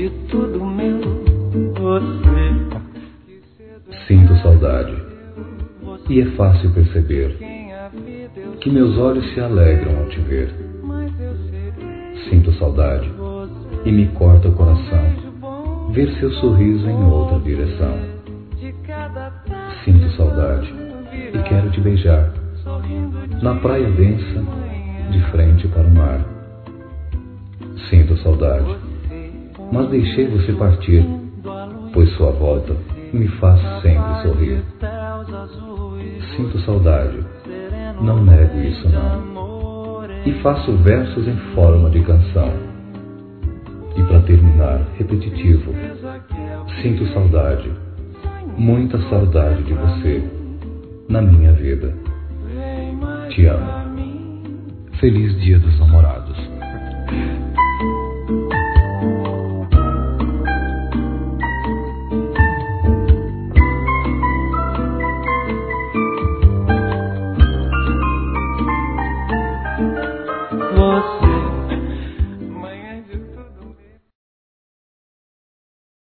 de tudo meu, você. Sinto saudade, e é fácil perceber que meus olhos se alegram ao te ver. Sinto saudade, e me corta o coração ver seu sorriso em outra direção. Sinto saudade, e quero te beijar na praia densa, de frente para o mar. Sinto saudade, mas deixei você partir, pois sua volta me faz sempre sorrir. Sinto saudade, não nego isso não, e faço versos em forma de canção. E para terminar, repetitivo, sinto saudade, muita saudade de você na minha vida. Te amo. Feliz Dia dos Namorados.